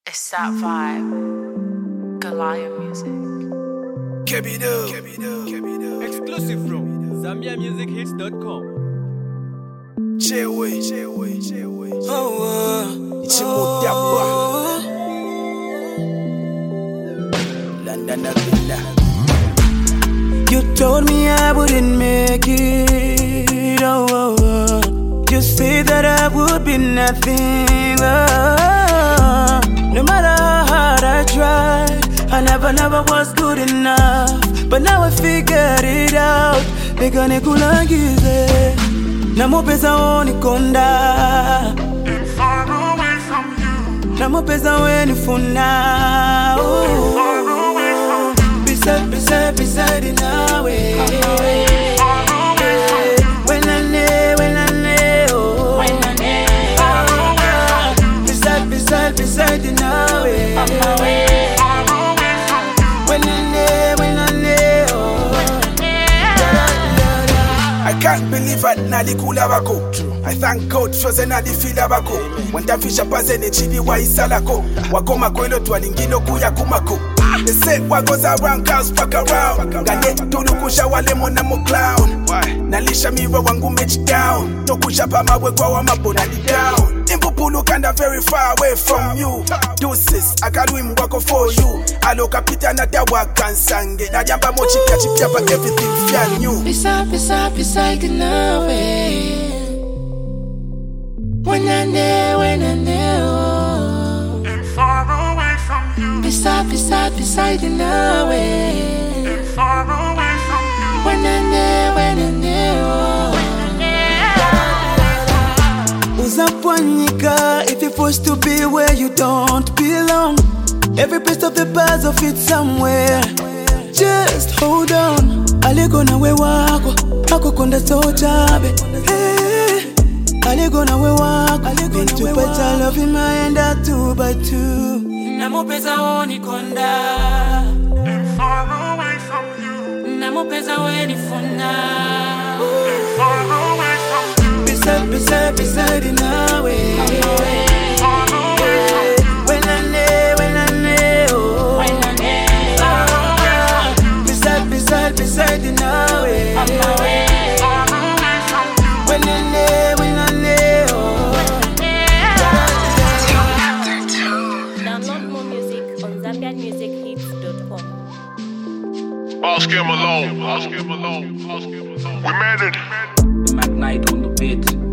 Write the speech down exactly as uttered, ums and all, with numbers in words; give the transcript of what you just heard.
It's that vibe. Goliath music. Keep it up. Keep it up. Keep it up. Exclusive from Zambia Music Hits dot com. Chewe, chewe, chewe. Oh, uh, It's about that boy. London again. you told me I wouldn't make it. Oh, oh, oh. You said that I would be nothing. Oh, no matter how hard I tried, I never, never was good enough. But now I figured it out. Nigga nikulangize Namo pesa oni konda And far away from you. Namo pesa weni funa Far away from you. Beside, beside, beside it now. Far away from you. When I ne, when I ne, oh. When I ne, Far away from you. Beside, beside, beside it now. on my way. Far away from you. When I ne, when I ne, oh. I can't believe it, nali kula bako. I thank God for the nali fila bako. Wantafisha paze ne chibi wa isalako. Wakoma kwelo tualingilo kuya kumako. They say what goes around comes back around. Gane tulukusha wale mona mo clown. Nalisha miwa wangu match down. Tokusha pa mawe kwa wa mabona di down. Impupulu kanda very far away from you. Doses, akaluimu wako for you. Aloka pita na dawa kansange. Na jamba mochi kachi pia pa everything fia new. Beside, beside, beside it now. When I ne, when I ne, oh. And far away from you. Beside, beside, beside it now. And far away from you. When I ne, when I ne, oh. Uzapwanika if you're forced to be where you don't belong. Every piece of the puzzle fits somewhere. Just hold on. Aliko na we wako, ako konda so chabe. Hey, aliko na we wako, been to better love in my end at two by two. Namo pesa oni konda. And far away from you. Namo pesa weni funa. And far away from you. Beside, beside, beside it now. Far away from you. When I ne, when I ne, oh. When I ne, Far away from you. Beside, beside, beside it now. on my way. Far away from you. When I ne, when I ne, oh. Download more music on Zambia Music Hits dot com. Oscar Malone. Oscar Malone. Oscar Malone. We made it. McKnight on the beat.